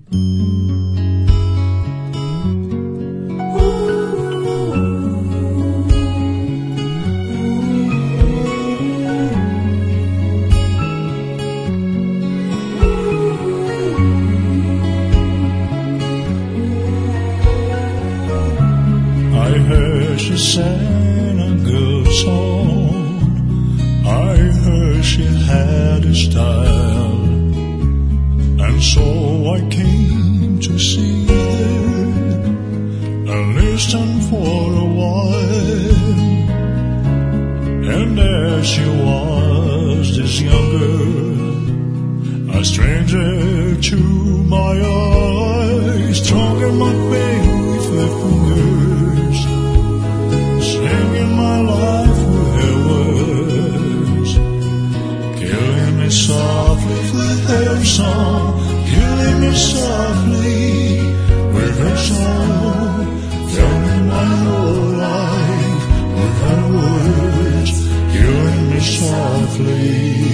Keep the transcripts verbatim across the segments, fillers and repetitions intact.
She sang a good song. I heard she had a style, and so I came to see her and listen for a while. And there she was, this young girl, a stranger to my eyes, strong in my faith with her fingers, singing my life with her words, killing me softly with her song, killing me softly with her song, filling my whole life with her words, killing me softly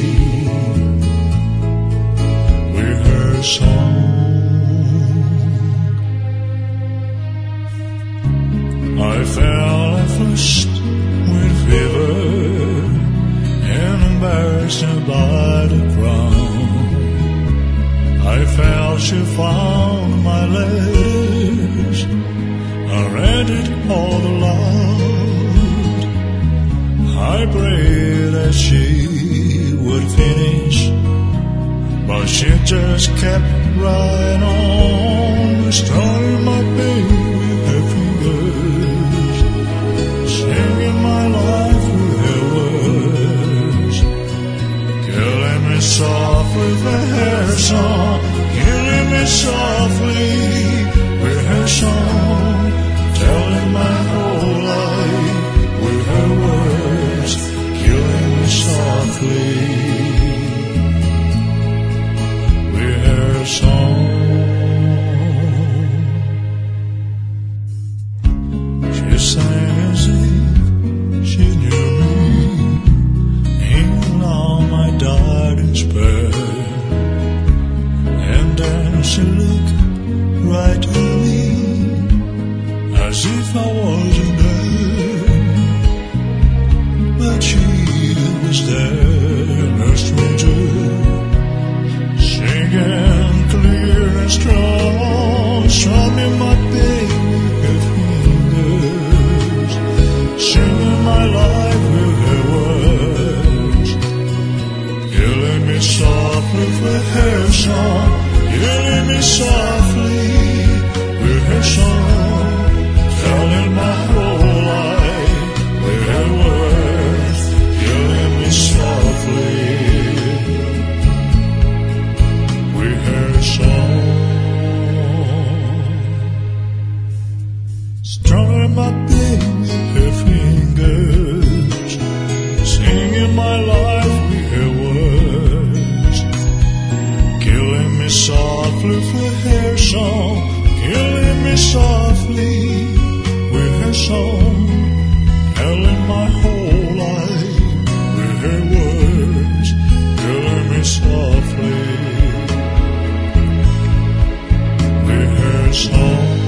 with her song. I fell at first with fever and embarrassed by the crowd. I felt she found my letters, I read it all aloud. I prayed that she would finish, but she just kept right on, destroying my pain with her fingers, singing my life with her words, killing me softly with her song, killing me softly with her song, telling my whole life with her words, killing me softly with her song. She sang as if she knew me, in all my died in spare, and then she looked right at me, as if I wasn't there, but she was there, no stranger, singing clear and strong, strumming my pain with her fingers, singing my life with her words, killing me softly with her song, killing me softly with her song, telling my whole life with her words, killing me softly with her song. Strumming my pain with her fingers, singing my life with her words, killing me softly with her song, killing me softly with her song, telling my whole life with her words, killing me softly with her song.